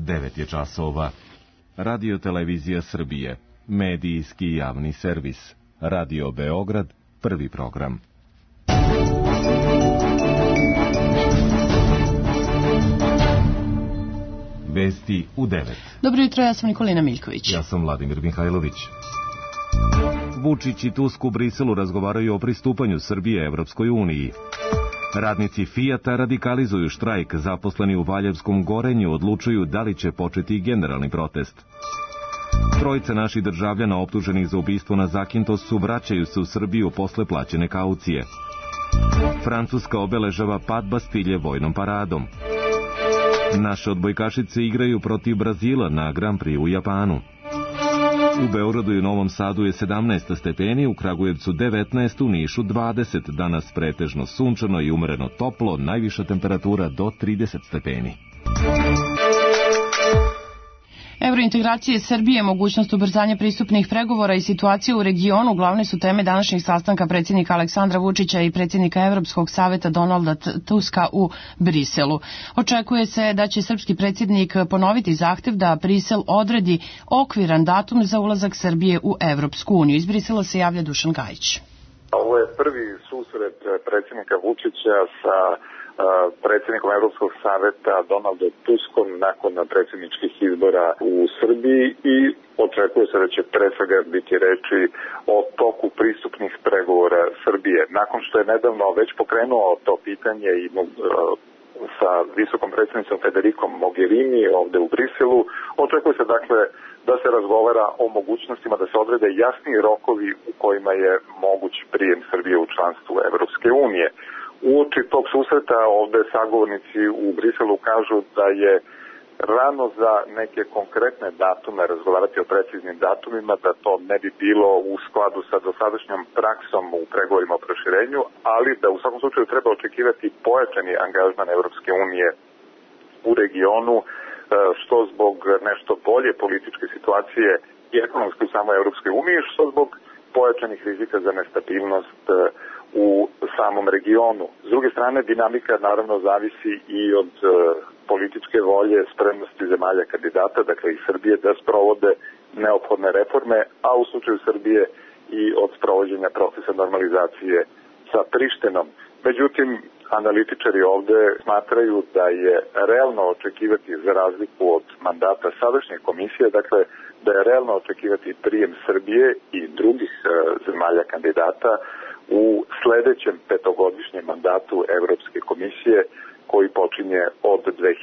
9 je časova. Radio Televizija Srbije, medijski javni servis. Radio Beograd, prvi program. Vesti u 9. Dobro jutro, ja sam Nikolina Miljković. Ja sam Vladimir Mihajlović. Vučić i Tusk u Briselu razgovaraju o pristupanju Srbije Evropskoj uniji. Radnici Fijata radikalizuju štrajk, zaposleni u Valjevskom Gorenju odlučuju da li će početi generalni protest. Trojica naših državljana optuženih za ubistvo na Zakintoscu vraćaju se u Srbiju posle plaćene kaucije. Francuska obeležava pad Bastilje vojnom paradom. Naše odbojkašice igraju protiv Brazila na Grand Prix u Japanu. U Beogradu i Novom Sadu je 17 stepeni, u Kragujevcu 19, u Nišu 20, danas pretežno sunčano i umereno toplo, najviša temperatura do 30 stepeni. Evrointegracije Srbije, mogućnost ubrzanja pristupnih pregovora i situacija u regionu glavne su teme današnjeg sastanka predsjednika Aleksandra Vučića i predsjednika Evropskog saveta Donalda Tuska u Briselu. Očekuje se da će srpski predsjednik ponoviti zahtev da Brisel odredi okviran datum za ulazak Srbije u Evropsku uniju. Iz Brisela se javlja Dušan Gajić. Ovo je prvi susret predsjednika Vučića sa predsjednikom Evropskog saveta Donaldom Tuskom nakon predsjedničkih izbora u Srbiji i očekuje se da će pre svega biti reči o toku pristupnih pregovora Srbije. Nakon što je nedavno već pokrenuo to pitanje i sa visokom predsjednicom Federikom Mogherini ovde u Briselu, očekuje se dakle da se razgovara o mogućnostima da se odrede jasni rokovi u kojima je moguć prijem Srbije u članstvu Evropske unije. Uoči tog susreta ovde sagovornici u Briselu kažu da je rano za neke konkretne datume razgovarati o preciznim datumima, da to ne bi bilo u skladu sa dosadašnjom praksom u pregovorima o proširenju, ali da u svakom slučaju treba očekivati pojačani angažman Evropske unije u regionu, što zbog nešto bolje političke situacije i ekonomske u samoj Evropskoj uniji, što zbog pojačanih rizika za nestabilnost u samom regionu. S druge strane, dinamika naravno zavisi i od političke volje, spremnosti zemalja kandidata, dakle i Srbije, da sprovode neophodne reforme, a u slučaju Srbije i od sprovođenja procesa normalizacije sa Prištinom. Međutim, analitičari ovde smatraju da je realno očekivati, za razliku od mandata sadašnje komisije, dakle da je realno očekivati prijem Srbije i drugih zemalja kandidata u sledećem petogodišnjem mandatu Evropske komisije koji počinje od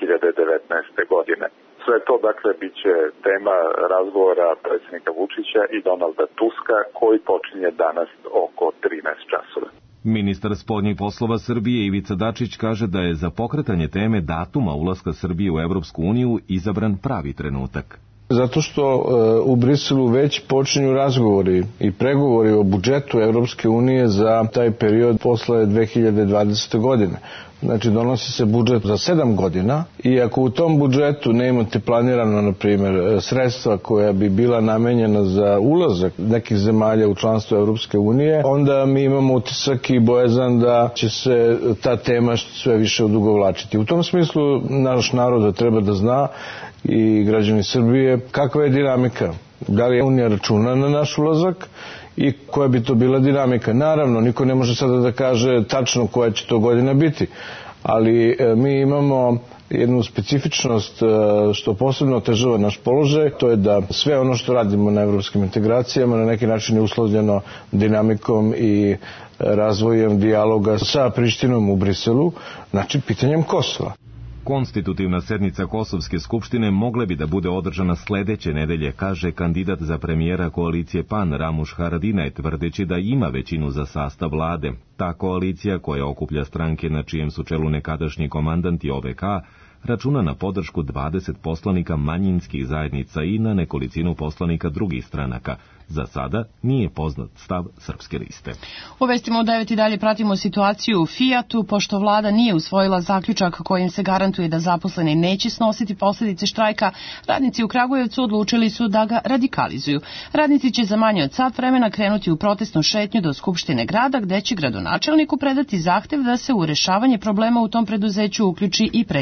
2019. godine. Sve to, dakle, bit će tema razgovora predsjednika Vučića i Donalda Tuska koji počinje danas oko 13 časova. Ministar spoljnih poslova Srbije Ivica Dačić kaže da je za pokretanje teme datuma ulaska Srbije u Evropsku uniju izabran pravi trenutak. Zato što u Briselu već počinju razgovori i pregovori o budžetu Evropske unije za taj period posle 2020. godine. Znači, donosi se budžet za 7 godina i ako u tom budžetu ne imate planirano, na primjer, sredstva koja bi bila namenjena za ulazak nekih zemalja u članstvo Evropske unije, onda mi imamo utisak i bojazan da će se ta tema sve više odugovlačiti. U tom smislu naš narod treba da zna i građani Srbije kakva je dinamika. Da li je Unija računa na naš ulazak i koja bi to bila dinamika. Naravno, niko ne može sada da kaže tačno koja će to godina biti, ali mi imamo jednu specifičnost što posebno otežava naš položaj, to je da sve ono što radimo na evropskim integracijama na neki način je uslovljeno dinamikom i razvojem dijaloga sa Prištinom u Briselu, znači pitanjem Kosova. Konstitutivna sednica Kosovske skupštine mogle bi da bude održana sledeće nedelje, kaže kandidat za premijera koalicije PAN Ramuš Haradinaj, tvrdeći da ima većinu za sastav vlade. Ta koalicija, koja okuplja stranke na čijem su čelu nekadašnji komandanti OVK, računa na podršku 20 poslanika manjinskih zajednica i na nekolicinu poslanika drugih stranaka. Za sada nije poznat stav Srpske liste. U vestima u 9 i dalje pratimo situaciju u Fijatu, pošto vlada nije usvojila zaključak kojim se garantuje da zaposleni neće snositi posljedice štrajka, radnici u Kragujevcu odlučili su da ga radikalizuju. Radnici će za manje od sat vremena krenuti u protestnu šetnju do Skupštine grada, gde će gradonačelniku predati zahtev da se u rešavanje problema u tom preduzeću uključi i predsjednik Srbije.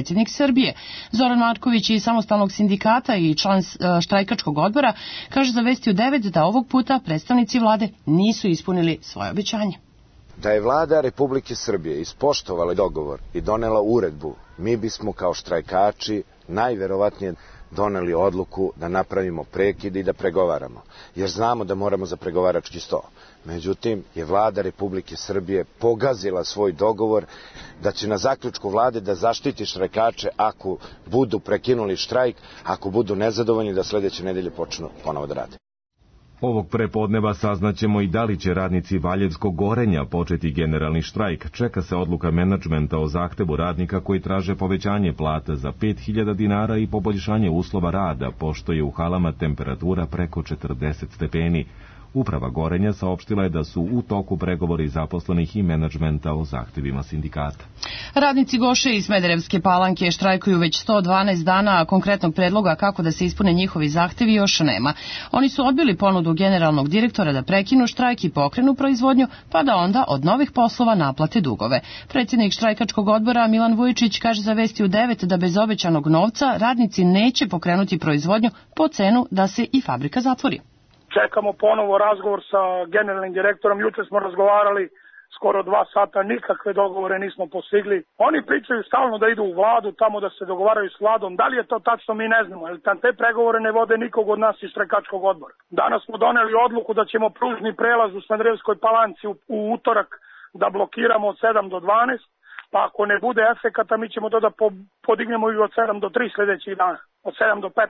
Srbije. Zoran Marković iz Samostalnog sindikata i član štrajkačkog odbora kaže za Vesti u 9 da ovog puta predstavnici vlade nisu ispunili svoje obećanje. Da je vlada Republike Srbije ispoštovala dogovor i donela uredbu, mi bismo kao štrajkači najverovatnije doneli odluku da napravimo prekid i da pregovaramo, jer znamo da moramo za pregovarački sto. Međutim, je vlada Republike Srbije pogazila svoj dogovor da će na zaključku vlade da zaštiti štrajkače ako budu prekinuli štrajk, ako budu nezadovoljni da sledeće nedelje počnu ponovo da rade. Ovog prepodneva saznaćemo i da li će radnici Valjevskog Gorenja početi generalni štrajk. Čeka se odluka menadžmenta o zahtevu radnika koji traže povećanje plata za 5.000 dinara i poboljšanje uslova rada, pošto je u halama temperatura preko 40 stepeni. Uprava Gorenja saopštila je da su u toku pregovori zaposlenih i menadžmenta o zahtevima sindikata. Radnici Goše i Smederevske Palanke štrajkuju već 112 dana, a konkretnog predloga kako da se ispune njihovi zahtevi još nema. Oni su odbili ponudu generalnog direktora da prekinu štrajk i pokrenu proizvodnju, pa da onda od novih poslova naplate dugove. Predsjednik štrajkačkog odbora Milan Vujičić kaže za Vesti u 9 da bez obećanog novca radnici neće pokrenuti proizvodnju po cenu da se i fabrika zatvori. Čekamo ponovo razgovor sa generalnim direktorom. Juče smo razgovarali skoro 2 sata, nikakve dogovore nismo postigli. Oni pričaju stalno da idu u vladu, tamo da se dogovaraju s vladom. Da li je to tačno, mi ne znamo, jer te pregovore ne vode nikog od nas iz štrajkačkog odbora. Danas smo doneli odluku da ćemo pružni prelaz u Smederevskoj Palanci u utorak da blokiramo od 7 do 12, pa ako ne bude efekata mi ćemo to da podignemo i od 7 do 3 sljedećih dana, od 7 do 15.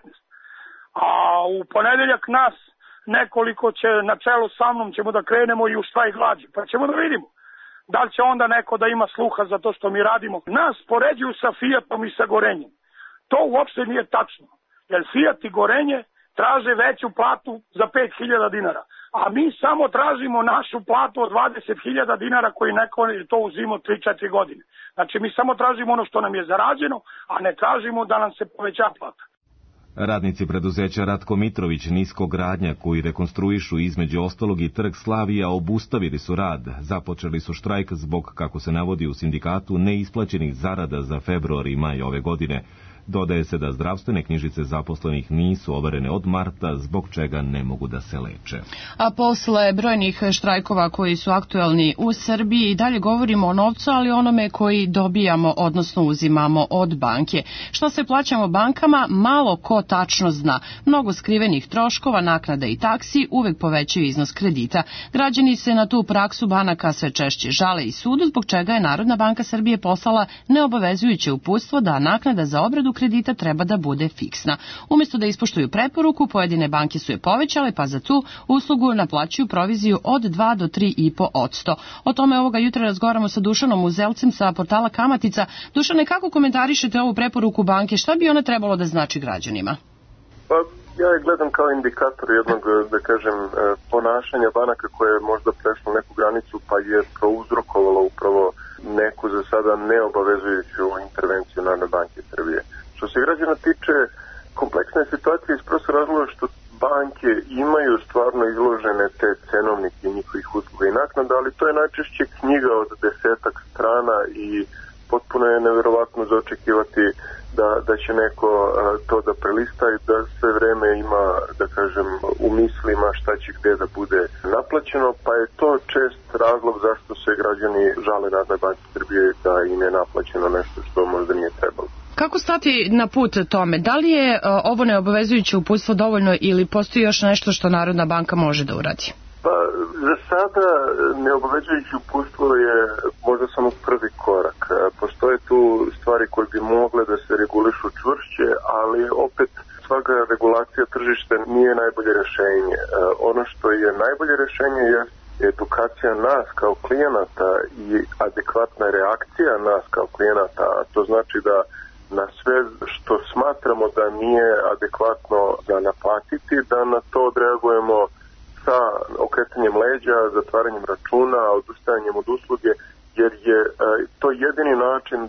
A u ponedeljak nas nekoliko će na čelu sa mnom ćemo da krenemo i u štrajk glađu, pa ćemo da vidimo da li će onda neko da ima sluha za to što mi radimo. Nas poređuju sa Fiatom i sa Gorenjem. To uopšte nije tačno, jer Fiat i Gorenje traže veću platu za 5.000 dinara, a mi samo tražimo našu platu od 20.000 dinara koji neko je to uzimo 3-4 godine. Znači mi samo tražimo ono što nam je zarađeno, a ne tražimo da nam se poveća plata. Radnici preduzeća Ratko Mitrović Niskogradnja, koji rekonstruišu između ostalog i Trg Slavija, obustavili su rad. Započeli su štrajk zbog, kako se navodi u sindikatu, neisplaćenih zarada za februar i maj ove godine. Dodaje se da zdravstvene knjižice zaposlenih nisu overene od marta, zbog čega ne mogu da se leče. A posle brojnih štrajkova koji su aktuelni u Srbiji, dalje govorimo o novcu, ali onome koji dobijamo, odnosno uzimamo od banke. Što se plaćamo bankama, malo ko tačno zna. Mnogo skrivenih troškova, naknada i taksi uvek povećaju iznos kredita. Građani se na tu praksu banaka sve češće žale i sudu, zbog čega je Narodna banka Srbije poslala neobavezujuće uputstvo da naknada za obradu kredita treba da bude fiksna. Umjesto da ispoštuju preporuku, pojedine banke su je povećale, pa za tu uslugu naplaćuju proviziju od 2 do 3,5%. O tome ovoga jutra razgovaramo sa Dušanom Uzelcem sa portala Kamatica. Dušane, kako komentarišete ovu preporuku banke? Šta bi ona trebalo da znači građanima? Pa, ja je gledam kao indikator jednog, da kažem, ponašanja banaka koje je možda prešlo neku granicu pa je prouzrokovalo upravo neku za sada neobavezujuću intervenciju Narodne banke Srbije. Što se građana tiče, kompleksna je situacija iz prostog razloga što banke imaju stvarno izložene te cenovnike njihovih usluga i naknada, ali to je najčešće knjiga od 10-ak strana i potpuno je neverovatno za očekivati da će neko to da prelista i da sve vreme ima, da kažem, u mislima šta će gde da bude naplaćeno, pa je to čest razlog zašto se građani žale Narodnoj banci Srbije da im je naplaćeno nešto što možda nije trebalo. Kako stati na put tome? Da li je ovo neobavezujuće uputstvo dovoljno ili postoji još nešto što Narodna banka može da uradi? Pa, za sada neobavezujuće uputstvo je možda samo prvi korak. Postoje tu stvari koje bi mogle da se regulišu čvršće, ali opet svaka regulacija tržišta nije najbolje rešenje. Ono što je najbolje rešenje je edukacija nas kao klijenata i adekvatna reakcija nas kao klijenata. To znači da na sve što smatramo da nije adekvatno za naplatiti, da na to odreagujemo sa okretanjem leđa, zatvaranjem računa, odustajanjem od usluge, jer je to jedini način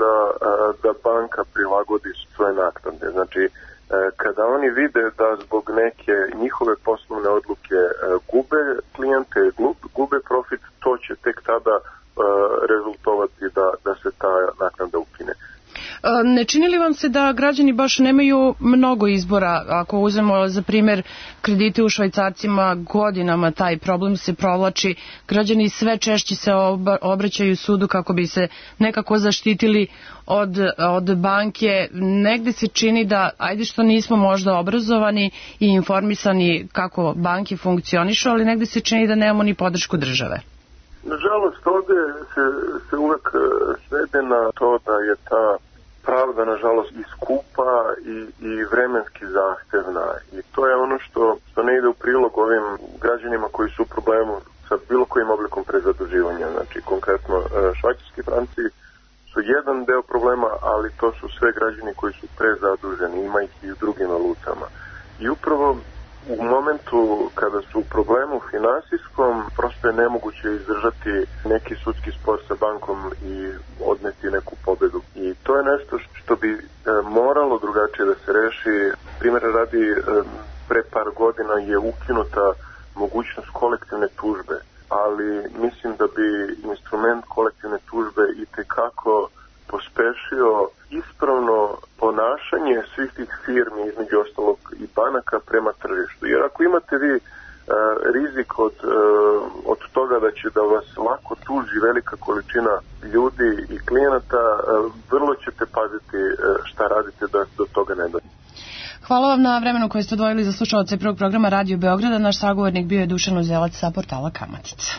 da banka prilagodi svoje naknade. Znači, kada oni vide da zbog neke njihove poslovne odluke gube klijente, gube profit, to će tek tada rezultovati da se ta naknada ukine. Ne čini li vam se da građani baš nemaju mnogo izbora? Ako uzmemo za primjer kredite u švajcarcima, godinama taj problem se provlači. Građani sve češće se obraćaju sudu kako bi se nekako zaštitili od banke. Negde se čini da, ajde što nismo možda obrazovani i informisani kako banke funkcionišu, ali negde se čini da nemamo ni podršku države. Nažalost, ovde se uvek svede na to da je ta pravda, nažalost, i skupa i vremenski zahtevna. I to je ono što ne ide u prilog ovim građanima koji su u problemu sa bilo kojim oblikom prezaduživanja. Znači, konkretno, švajcarski franci su jedan deo problema, ali to su sve građani koji su prezaduženi, ima ih i u drugim valutama. I upravo u momentu kada su u problemu finansijskom, prosto je nemoguće izdržati neki sudski spor sa bankom i odneti neku pobedu. I to je nešto što bi moralo drugačije da se reši. Primjer radi, pre par godina je ukinuta mogućnost kolektivne tužbe, ali mislim da bi instrument kolektivne tužbe i tekako pospešio ispravno ponašanje svih tih firmi, između ostalog i banaka, prema tržištu. Jer ako imate vi rizik od toga da će da vas lako tuži velika količina ljudi i klijenata, vrlo ćete paziti šta radite da do toga ne dođe. Hvala vam na vremenu koje ste odvojili za slušalce prvog programa Radio Beograda. Naš sagovornik bio je Dušan Uzelac sa portala Kamatica.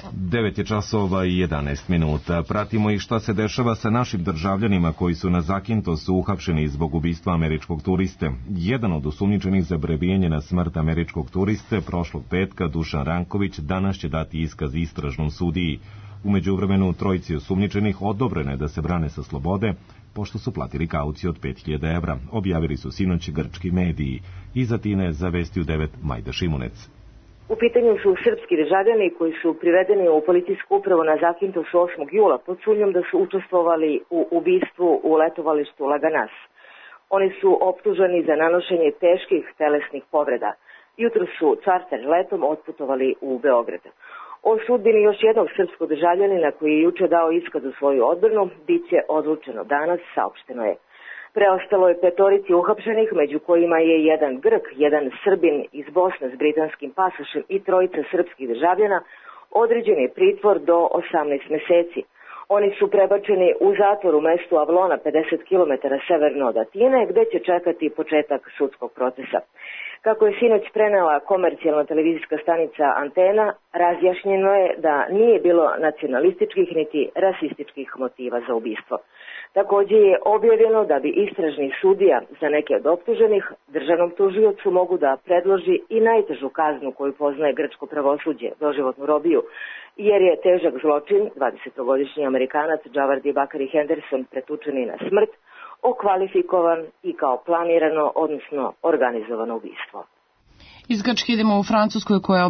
9:11. Pratimo i šta se dešava sa našim državljanima koji su na Zakintosu uhapšeni zbog ubistva američkog turiste. Jedan od osumnjičenih za prebijanje na smrt američkog turiste prošlog petka, Dušan Ranković, danas će dati iskaz istražnom sudiji. U međuvremenu trojici osumnjičenih odobrene da se brane sa slobode, pošto su platili kauciju od 5.000 evra, objavili su sinoć grčki mediji. Iz Atine za Vesti u 9 Majda Šimunec. U pitanju su srpski državljani koji su privedeni u policijsku upravu na Zakintosu 8. jula pod sumnjom da su učestvovali u ubistvu u letovalištu Laganas. Oni su optuženi za nanošenje teških telesnih povreda. Jutro su čarter letom otputovali u Beograd. O sudbini još jednog srpskog državljanina koji je juče dao iskaz u svoju odbranu bit će odlučeno danas, saopšteno je. Preostalo je 5 uhapšenih, među kojima je jedan Grk, jedan Srbin iz Bosne s britanskim pasošem i 3 srpskih državljana. Određen je pritvor do 18 meseci. Oni su prebačeni u zatvor u mestu Avlona, 50 km severno od Atine, gde će čekati početak sudskog procesa. Kako je sinoć prenela komercijalna televizijska stanica Antena, razjašnjeno je da nije bilo nacionalističkih niti rasističkih motiva za ubistvo. Takođe je objavljeno da bi istražni sudija za neke od optuženih državnom tužiocu mogu da predloži i najtežu kaznu koju poznaje grčko pravosuđe, doživotnu robiju, jer je težak zločin, 20-godišnji Amerikanac Džavardi Bakari Henderson, pretučeni na smrt, okvalifikovan i kao planirano, odnosno organizovano ubistvo. Iz Grčke idemo u Francusku koja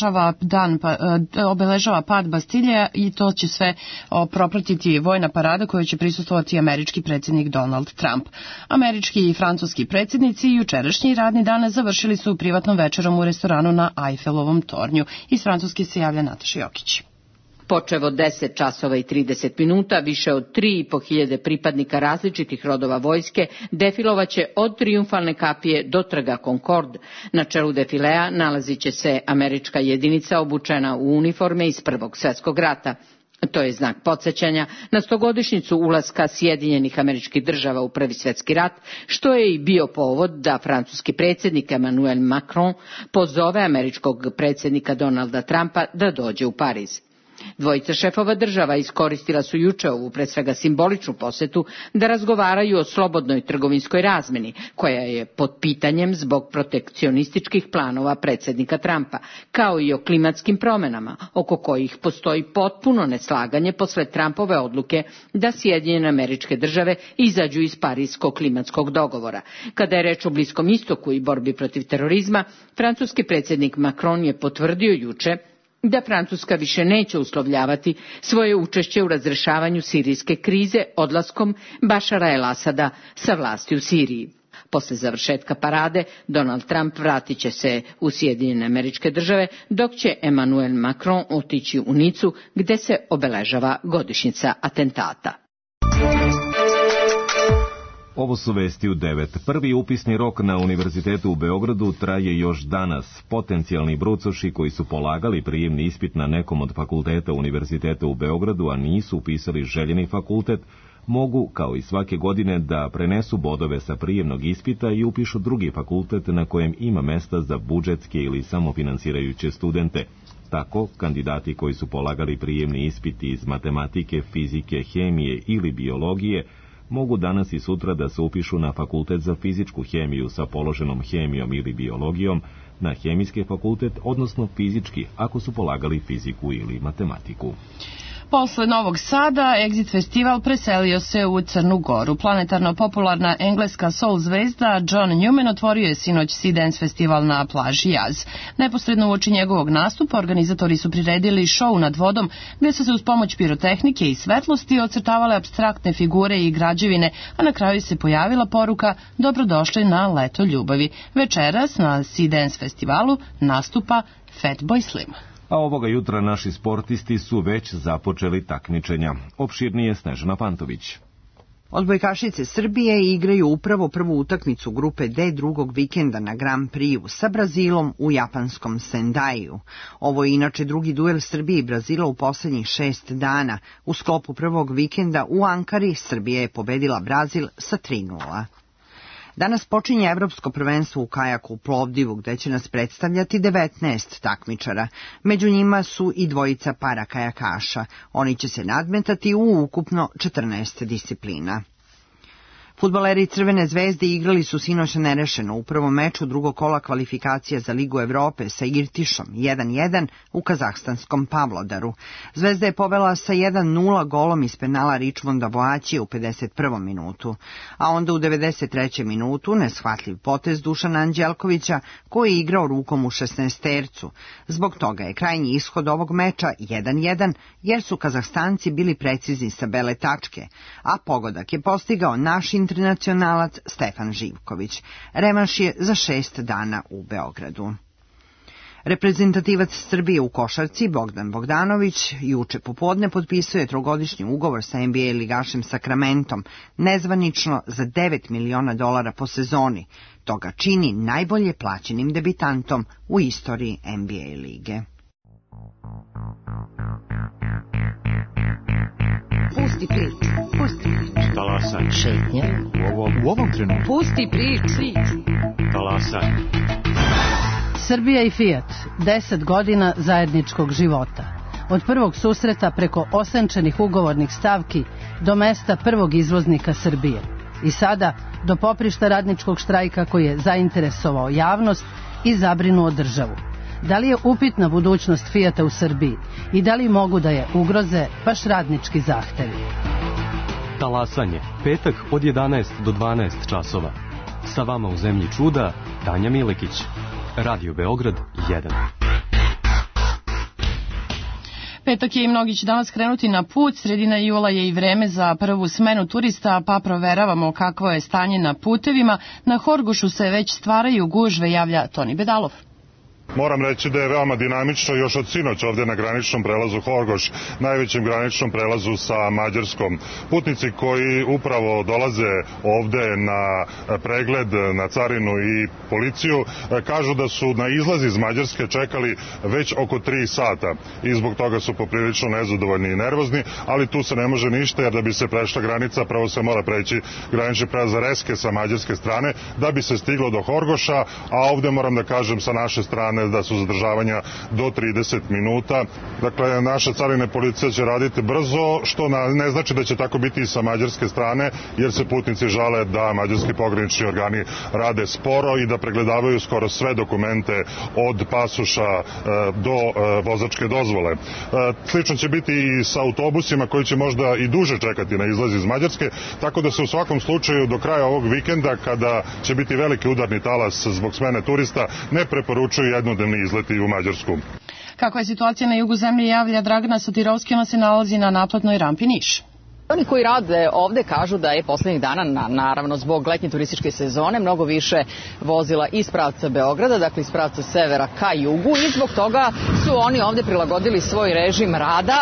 obeležava pad Bastilje i to će sve propratiti vojna parada koju će prisustvovati američki predsjednik Donald Trump. Američki i francuski predsjednici jučerašnji radni dan završili su privatnom večerom u restoranu na Eiffelovom tornju. Iz Francuske se javlja Nataša Jokić. Počev od 10 časova i 30 minuta, više od 3.500 pripadnika različitih rodova vojske defilovaće od Trijumfalne kapije do trga Concord. Na čelu defilea nalazit će se američka jedinica obučena u uniforme iz Prvog svjetskog rata. To je znak podsjećanja na 100-godišnjicu ulaska Sjedinjenih Američkih Država u Prvi svjetski rat, što je i bio povod da francuski predsjednik Emmanuel Macron pozove američkog predsjednika Donalda Trumpa da dođe u Pariz. Dvojica šefova država iskoristila su juče ovu pred svega simboličnu posjetu da razgovaraju o slobodnoj trgovinskoj razmjeni, koja je pod pitanjem zbog protekcionističkih planova predsjednika Trumpa, kao i o klimatskim promjenama, oko kojih postoji potpuno neslaganje posle Trumpove odluke da Sjedinjene Američke Države izađu iz Parijskog klimatskog dogovora. Kada je reč o Bliskom istoku i borbi protiv terorizma, francuski predsjednik Macron je potvrdio juče da Francuska više neće uslovljavati svoje učešće u razrješavanju sirijske krize odlaskom Bašara el-Asada sa vlasti u Siriji. Posle završetka parade, Donald Trump vratit će se u Sjedinjene Američke Države, dok će Emmanuel Macron otići u Nicu, gde se obeležava godišnjica atentata. Ovo su vesti u 9. Prvi upisni rok na Univerzitetu u Beogradu traje još danas. Potencijalni brucoši koji su polagali prijemni ispit na nekom od fakulteta Univerziteta u Beogradu, a nisu upisali željeni fakultet, mogu, kao i svake godine, da prenesu bodove sa prijemnog ispita i upišu drugi fakultet na kojem ima mesta za budžetske ili samofinansirajuće studente. Tako, kandidati koji su polagali prijemni ispit iz matematike, fizike, hemije ili biologije mogu danas i sutra da se upišu na fakultet za fizičku hemiju sa položenom hemijom ili biologijom, na hemijski fakultet, odnosno fizički, ako su polagali fiziku ili matematiku. Posle Novog Sada, Exit festival preselio se u Crnu Goru. Planetarno popularna engleska soul zvezda John Newman otvorio je sinoć Sea Dance festival na plaži Jaz. Neposredno uoči njegovog nastupa organizatori su priredili šou nad vodom gde su se uz pomoć pirotehnike i svetlosti ocrtavale apstraktne figure i građevine, a na kraju se pojavila poruka dobrodošli na leto ljubavi. Večeras na Sea Dance festivalu nastupa Fatboy Slim. A ovoga jutra naši sportisti su već započeli takmičenja. Opširnije Snežana Pantović. Odbojkašice Srbije igraju upravo prvu utakmicu grupe D drugog vikenda na Grand Prixu sa Brazilom u japanskom Sendaiju. Ovo je inače drugi duel Srbije i Brazila u poslednjih 6 dana. U sklopu prvog vikenda u Ankari Srbija je pobedila Brazil sa 3:0. Danas počinje Evropsko prvenstvo u kajaku u Plovdivu, gde će nas predstavljati 19 takmičara. Među njima su i dvojica para kajakaša. Oni će se nadmetati u ukupno 14 disciplina. Fudbaleri Crvene zvezde igrali su sinoć nerešeno u prvom meču drugog kola kvalifikacija za Ligu Evrope sa Irtišom 1:1 u kazahstanskom Pavlodaru. Zvezda je povela sa 1:0 golom iz penala Richmonda Boaćije u 51. minutu, a onda u 93. minutu neshvatljiv potez Dušana Anđelkovića koji je igrao rukom u 16-tercu. Zbog toga je krajnji ishod ovog meča 1:1 jer su Kazahstanci bili precizni sa bele tačke, a pogodak je postigao naš internacionalac Stefan Živković. Revanš je za 6 dana u Beogradu. Reprezentativac Srbije u košarci Bogdan Bogdanović juče popodne potpisuje trogodišnji ugovor sa NBA ligašem Sakramentom, nezvanično za $9 miliona po sezoni. To ga čini najbolje plaćenim debitantom u istoriji NBA lige. Pusti priču. Pusti priču. Talasaj. Šetnja. U ovom trenutku. Pusti priču. Talasaj. Srbija i Fiat, 10 godina zajedničkog života. Od prvog susreta preko osenčenih ugovornih stavki do mesta prvog izvoznika Srbije. I sada do poprišta radničkog štrajka koji je zainteresovao javnost i zabrinuo državu. Da li je upitna budućnost Fijata u Srbiji i da li mogu da je ugroze baš radnički zahtevi? Talasanje, petak od 11 do 12 časova. Sa vama u zemlji čuda, Tanja Milekić. Radio Beograd 1. Petak je i mnogi će danas krenuti na put. Sredina jula je i vreme za prvu smenu turista, pa proveravamo kakvo je stanje na putevima. Na Horgošu se već stvaraju gužve, javlja Toni Bedalov. Moram reći da je veoma dinamično još od sinoć ovdje na graničnom prelazu Horgoš, najvećem graničnom prelazu sa Mađarskom. Putnici koji upravo dolaze ovdje na pregled, na carinu i policiju, kažu da su na izlaz iz Mađarske čekali već oko 3 sata i zbog toga su poprilično nezadovoljni i nervozni, ali tu se ne može ništa jer da bi se prešla granica, prvo se mora preći granični prelaz Reske sa mađarske strane da bi se stiglo do Horgoša, a ovdje moram da kažem sa naše strane da su zadržavanja do 30 minuta. Dakle, naša carina policija će raditi brzo, što ne znači da će tako biti i sa mađarske strane, jer se putnici žale da mađarski pogranični organi rade sporo i da pregledavaju skoro sve dokumente od pasoša do vozačke dozvole. Slično će biti i sa autobusima koji će možda i duže čekati na izlaz iz Mađarske, tako da se u svakom slučaju do kraja ovog vikenda, kada će biti veliki udarni talas zbog smene turista, ne preporučuju jednodnevni izleti u Mađarsku. Kakva je situacija na jugu zemlje, javlja Dragana Sotirovski, ona se nalazi na naplatnoj rampi Niš. Oni koji rade ovde kažu da je poslednjih dana, naravno zbog letnje turističke sezone, mnogo više vozila iz pravca Beograda, dakle iz pravca severa ka jugu, i zbog toga su oni ovde prilagodili svoj režim rada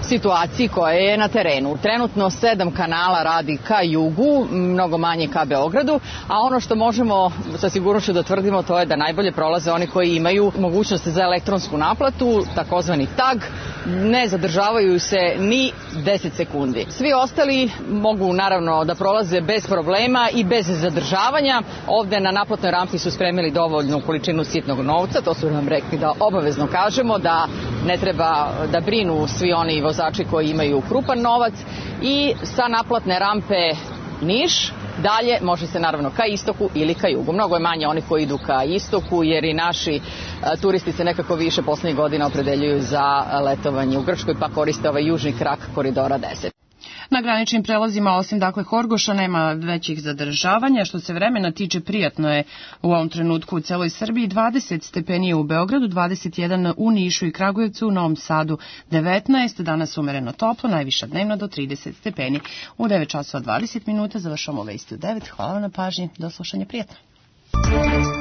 situaciji koja je na terenu. Trenutno 7 kanala radi ka jugu, mnogo manje ka Beogradu, a ono što možemo sa sigurnošću da tvrdimo to je da najbolje prolaze oni koji imaju mogućnost za elektronsku naplatu, takozvani tag, ne zadržavaju se ni 10 sekundi. Svi ostali mogu naravno da prolaze bez problema i bez zadržavanja. Ovde na naplatnoj rampi su spremili dovoljnu količinu sitnog novca, to su nam rekli da obavezno kažemo, da ne treba da brinu svi oni vozači koji imaju krupan novac, i sa naplatne rampe Niš dalje može se naravno ka istoku ili ka jugu. Mnogo je manje onih koji idu ka istoku, jer i naši turisti se nekako više poslednjih godina opredeljuju za letovanje u Grčkoj, pa koriste ovaj južni krak koridora 10. Na graničnim prelazima, osim Horgoša, nema većih zadržavanja. Što se vremena tiče, prijatno je u ovom trenutku u celoj Srbiji. 20 stepeni u Beogradu, 21 u Nišu i Kragujevcu, u Novom Sadu 19, danas umereno toplo, najviša dnevno do 30 stepeni. U 9 časova 20 minuta završamo vesti u 9. Hvala na pažnji, do slušanja, prijatno.